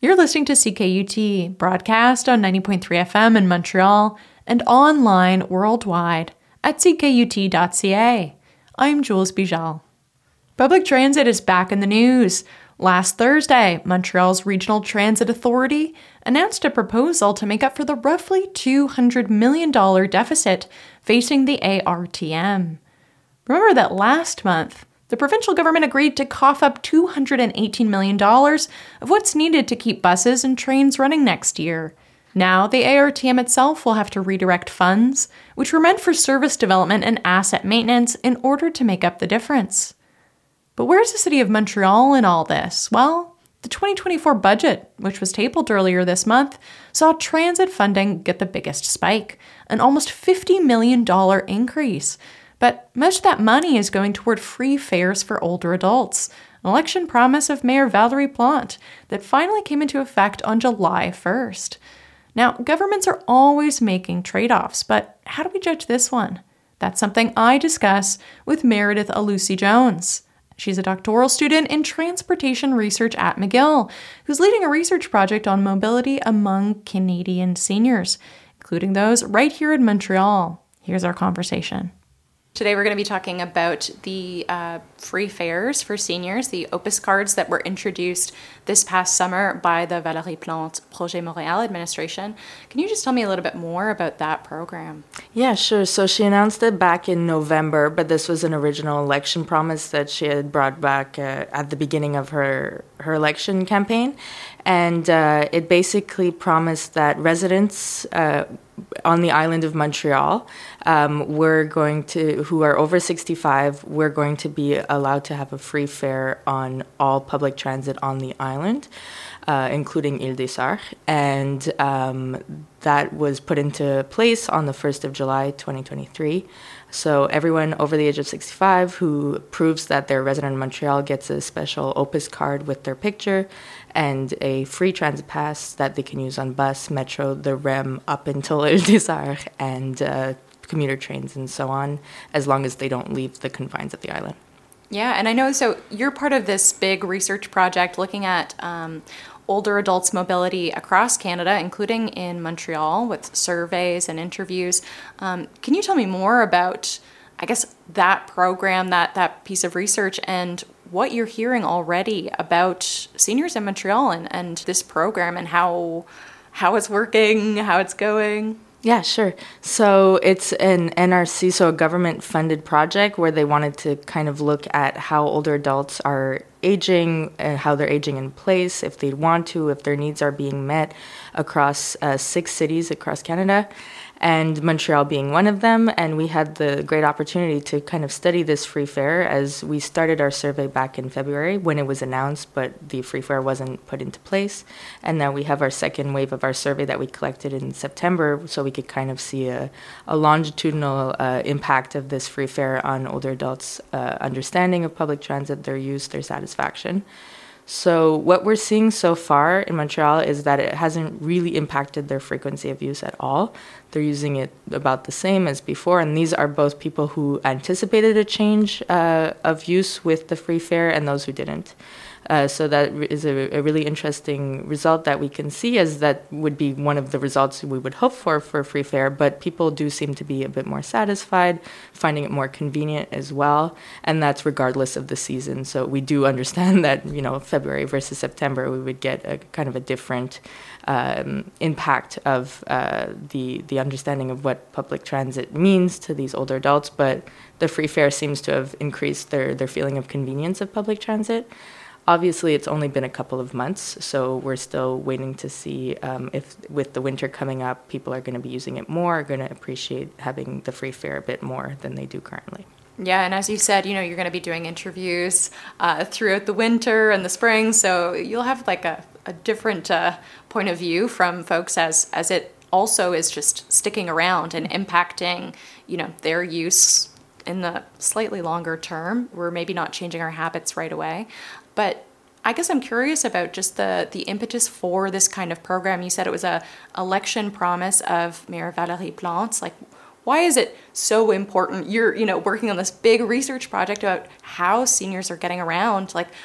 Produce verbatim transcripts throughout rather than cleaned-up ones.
You're listening to C K U T, broadcast on ninety point three F M in Montreal and online worldwide at c k u t dot c a. I'm Jules Bijal. Public transit is back in the news. Last Thursday, Montreal's Regional Transit Authority announced a proposal to make up for the roughly two hundred million dollars deficit facing the A R T M. Remember that last month, the provincial government agreed to cough up two hundred eighteen million dollars of what's needed to keep buses and trains running next year. Now, the A R T M itself will have to redirect funds, which were meant for service development and asset maintenance, in order to make up the difference. But where's the City of Montreal in all this? Well, the twenty twenty-four budget, which was tabled earlier this month, saw transit funding get the biggest spike, an almost fifty million dollars increase. But most of that money is going toward free fares for older adults, an election promise of Mayor Valérie Plante that finally came into effect on July first. Now, governments are always making trade-offs, but how do we judge this one? That's something I discuss with Meredith Alusi-Jones. She's a doctoral student in transportation research at McGill, who's leading a research project on mobility among Canadian seniors, including those right here in Montreal. Here's our conversation. Today we're going to be talking about the uh, free fares for seniors, the Opus cards that were introduced this past summer by the Valérie Plante Projet Montréal administration. Can you just tell me a little bit more about that program? Yeah, sure. So she announced it back in November, but this was an original election promise that she had brought back uh, at the beginning of her, her election campaign. And uh, it basically promised that residents uh, on the island of Montreal, um, we're going to, who are over sixty-five, we're going to be allowed to have a free fare on all public transit on the island, uh, including Ile des Sœurs. And um, that was put into place on the first of July, twenty twenty-three. So everyone over the age of sixty-five who proves that they're a resident of Montreal gets a special Opus card with their picture and a free transit pass that they can use on bus, metro, the R E M up until Ile des Sœurs, and uh, commuter trains and so on, as long as they don't leave the confines of the island. Yeah, and I know, so you're part of this big research project looking at um, older adults' mobility across Canada, including in Montreal, with surveys and interviews. Um, can you tell me more about, I guess, that program, that, that piece of research, and what you're hearing already about seniors in Montreal and, and this program and how how it's working, how it's going? Yeah, sure. So it's an N R C, so a government-funded project where they wanted to kind of look at how older adults are aging and how they're aging in place, if they want to, if their needs are being met across uh, six cities across Canada, and Montreal being one of them. And we had the great opportunity to kind of study this free fare as we started our survey back in February when it was announced, but the free fare wasn't put into place. And now we have our second wave of our survey that we collected in September, so we could kind of see a, a longitudinal uh, impact of this free fare on older adults' uh, understanding of public transit, their use, their satisfaction. So what we're seeing so far in Montreal is that it hasn't really impacted their frequency of use at all. They're using it about the same as before, and these are both people who anticipated a change uh, of use with the free fare and those who didn't. Uh, so that is a, a really interesting result that we can see, as that would be one of the results we would hope for for free fare, but people do seem to be a bit more satisfied, finding it more convenient as well, and that's regardless of the season. So we do understand that, you know, February versus September, we would get a kind of a different um, impact of uh, the, the understanding of what public transit means to these older adults, but the free fare seems to have increased their, their feeling of convenience of public transit. Obviously, it's only been a couple of months, so we're still waiting to see um, if, with the winter coming up, people are going to be using it more, are going to appreciate having the free fare a bit more than they do currently. Yeah, and as you said, you know, you're going to be doing interviews uh, throughout the winter and the spring, so you'll have like a, a different uh, point of view from folks as as it also is just sticking around and impacting, you know, their use in the slightly longer term. We're maybe not changing our habits right away. But I guess I'm curious about just the, the impetus for this kind of program. You said it was a election promise of Mayor Valérie Plante. Like, why is it so important? You're, you know, working on this big research project about how seniors are getting around. Like,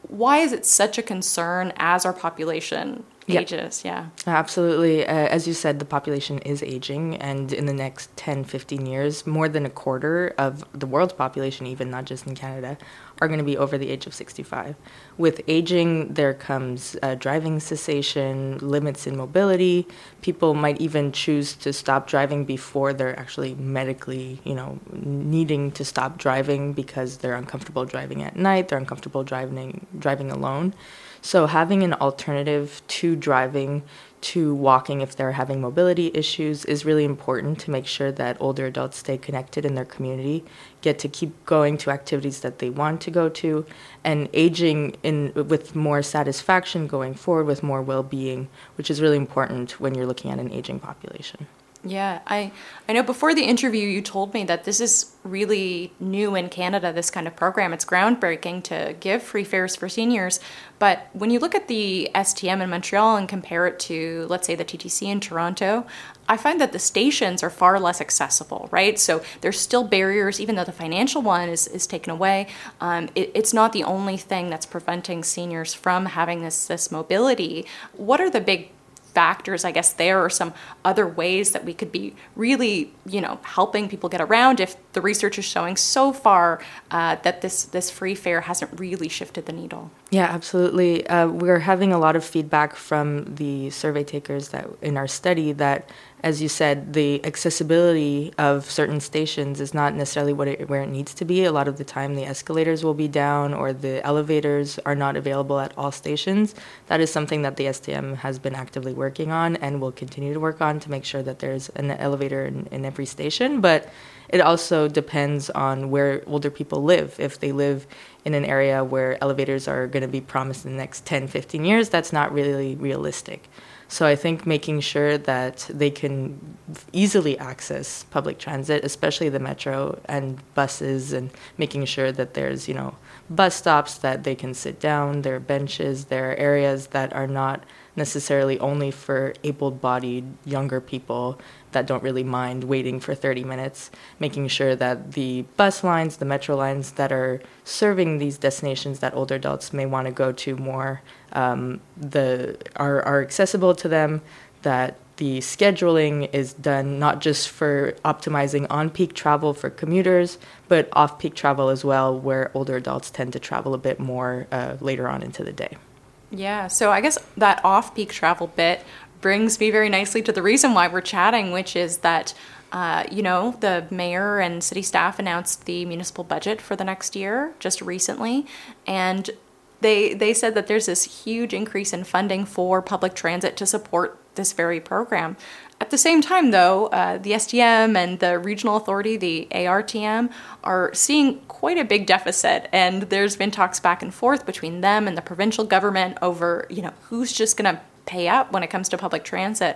why is it such a concern as our population ages? Yeah. yeah. Absolutely. Uh, as you said, the population is aging, and in the next ten, fifteen years, more than a quarter of the world's population, even not just in Canada, are going to be over the age of sixty-five. With aging, there comes uh, driving cessation, limits in mobility. People might even choose to stop driving before they're actually medically, you know, needing to stop driving because they're uncomfortable driving at night, they're uncomfortable driving driving alone. So having an alternative to driving, to walking if they're having mobility issues is really important to make sure that older adults stay connected in their community, get to keep going to activities that they want to go to, and aging in with more satisfaction going forward, with more well-being, which is really important when you're looking at an aging population. Yeah, I, I know before the interview you told me that this is really new in Canada, this kind of program. It's groundbreaking to give free fares for seniors. But when you look at the S T M in Montreal and compare it to, let's say, the T T C in Toronto, I find that the stations are far less accessible, right? So there's still barriers, even though the financial one is, is taken away. Um, it, it's not the only thing that's preventing seniors from having this, this mobility. What are the big factors, I guess, there are some other ways that we could be really, you know, helping people get around if the research is showing so far uh, that this, this free fare hasn't really shifted the needle? Yeah, absolutely. Uh, we're having a lot of feedback from the survey takers that in our study that, as you said, the accessibility of certain stations is not necessarily what it, where it needs to be. A lot of the time the escalators will be down or the elevators are not available at all stations. That is something that the S T M has been actively working on and will continue to work on to make sure that there's an elevator in, in every station. But it also depends on where older people live. If they live in an area where elevators are going to be promised in the next ten, fifteen years, that's not really realistic. So I think making sure that they can easily access public transit, especially the metro and buses, and making sure that there's, you know, bus stops that they can sit down, there are benches, there are areas that are not necessarily only for able-bodied younger people that don't really mind waiting for thirty minutes, making sure that the bus lines, the metro lines that are serving these destinations that older adults may want to go to more, um, the are, are accessible to them, that the scheduling is done not just for optimizing on-peak travel for commuters, but off-peak travel as well, where older adults tend to travel a bit more uh, later on into the day. Yeah, so I guess that off-peak travel bit brings me very nicely to the reason why we're chatting, which is that, uh, you know, the mayor and city staff announced the municipal budget for the next year just recently, and they they said that there's this huge increase in funding for public transit to support this very program. At the same time, though, uh, the S T M and the regional authority, the A R T M, are seeing quite a big deficit, and there's been talks back and forth between them and the provincial government over, you know, who's just going to pay up when it comes to public transit.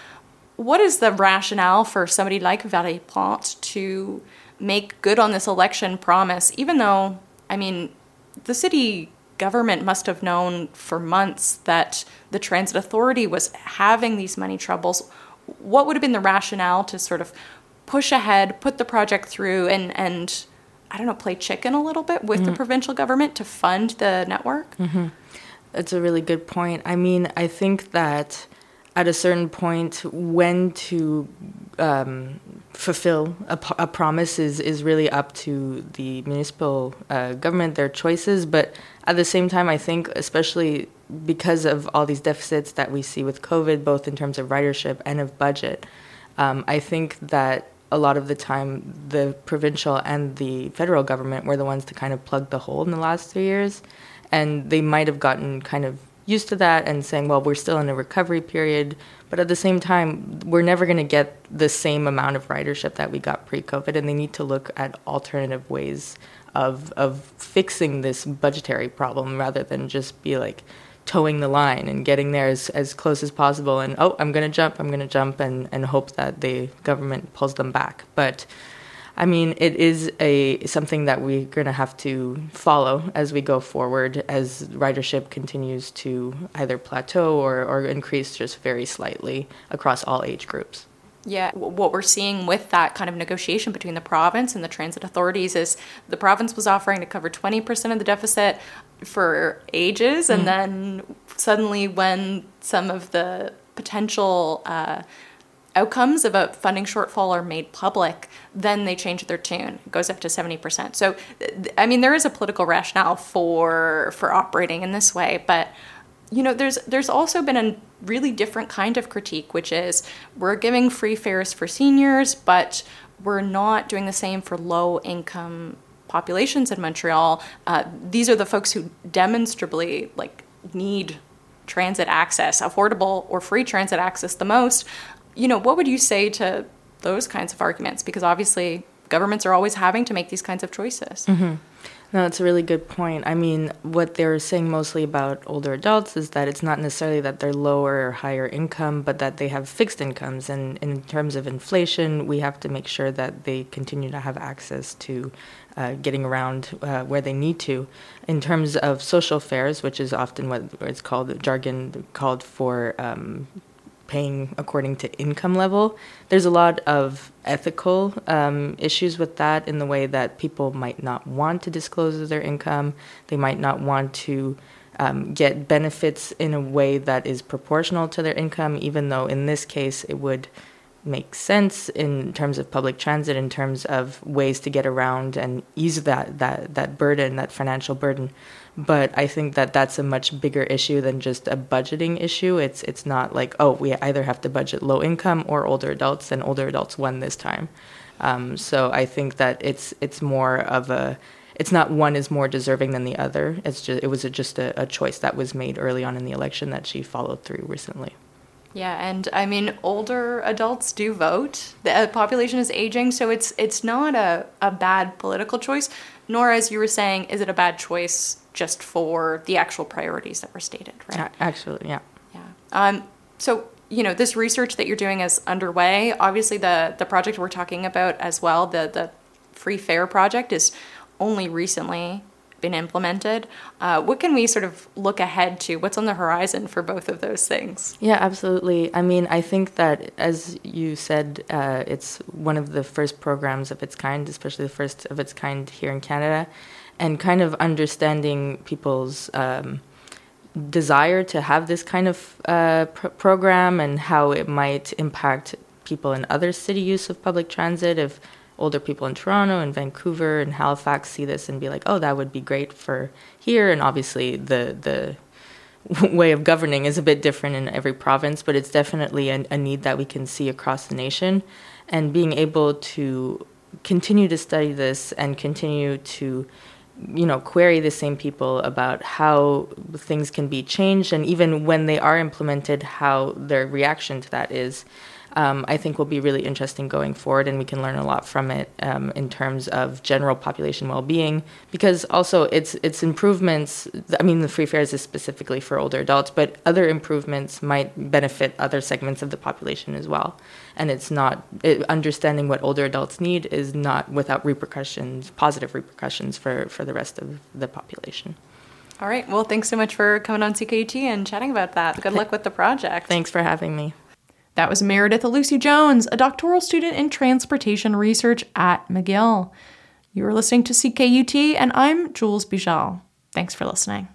What is the rationale for somebody like Valérie Plante to make good on this election promise, even though, I mean, the city government must have known for months that the transit authority was having these money troubles? What would have been the rationale to sort of push ahead, put the project through, and, and I don't know, play chicken a little bit with mm-hmm. the provincial government to fund the network? Mm-hmm. That's a really good point. I mean, I think that at a certain point, when to um, fulfill a, a promise is, is really up to the municipal uh, government, their choices. But at the same time, I think, especially because of all these deficits that we see with COVID, both in terms of ridership and of budget, um, I think that a lot of the time the provincial and the federal government were the ones to kind of plug the hole in the last three years. And they might have gotten kind of used to that and saying, well, we're still in a recovery period. But at the same time, we're never going to get the same amount of ridership that we got pre-COVID. And they need to look at alternative ways of of fixing this budgetary problem rather than just be like towing the line and getting there as, as close as possible. And, oh, I'm going to jump, I'm going to jump and, and hope that the government pulls them back. But I mean, it is a something that we're going to have to follow as we go forward, as ridership continues to either plateau or, or increase just very slightly across all age groups. Yeah, what we're seeing with that kind of negotiation between the province and the transit authorities is the province was offering to cover twenty percent of the deficit. for ages, and mm. then suddenly when some of the potential uh, outcomes of a funding shortfall are made public, then they change their tune. It goes up to seventy percent. So, I mean, there is a political rationale for for operating in this way, but you know, there's there's also been a really different kind of critique, which is we're giving free fares for seniors, but we're not doing the same for low-income populations in Montreal. Uh, these are the folks who demonstrably like need transit access, affordable or free transit access the most. You know, what would you say to those kinds of arguments? Because obviously governments are always having to make these kinds of choices. Mm-hmm. No, that's a really good point. I mean, what they're saying mostly about older adults is that it's not necessarily that they're lower or higher income, but that they have fixed incomes. And in terms of inflation, we have to make sure that they continue to have access to uh, getting around uh, where they need to. In terms of social fares, which is often what it's called, jargon called for um, paying according to income level, there's a lot of ethical um, issues with that in the way that people might not want to disclose their income. They might not want to um, get benefits in a way that is proportional to their income, even though in this case it would make sense in terms of public transit, in terms of ways to get around and ease that that that burden, that financial burden. But I think that that's a much bigger issue than just a budgeting issue. It's it's not like, oh, we either have to budget low income or older adults, and older adults won this time. Um, so I think that it's it's more of a, it's not one is more deserving than the other. It's just it was a, just a, a choice that was made early on in the election that she followed through recently. Yeah, and I mean, older adults do vote. The population is aging, so it's it's not a, a bad political choice, nor, as you were saying, is it a bad choice just for the actual priorities that were stated, right? Actually, yeah. Yeah. Um, so, you know, this research that you're doing is underway. Obviously, the, the project we're talking about as well, the, the Free Fare project, is only recently been implemented. Uh, what can we sort of look ahead to? What's on the horizon for both of those things? Yeah, absolutely. I mean, I think that, as you said, uh, it's one of the first programs of its kind, especially the first of its kind here in Canada, and kind of understanding people's um, desire to have this kind of uh, pr- program and how it might impact people in other city use of public transit. If older people in Toronto and Vancouver and Halifax see this and be like, oh, that would be great for here. And obviously the the way of governing is a bit different in every province, but it's definitely a, a need that we can see across the nation. And being able to continue to study this and continue to, you know, query the same people about how things can be changed, and even when they are implemented, how their reaction to that is, um, I think will be really interesting going forward, and we can learn a lot from it um, in terms of general population well-being, because also it's it's improvements. I mean, the free fares is specifically for older adults, but other improvements might benefit other segments of the population as well. And it's not, it, understanding what older adults need is not without repercussions, positive repercussions for, for the rest of the population. All right. Well, thanks so much for coming on C K U T and chatting about that. Good luck with the project. Thanks for having me. That was Meredith Alusi Jones, a doctoral student in transportation research at McGill. You are listening to C K U T, and I'm Jules Bijal. Thanks for listening.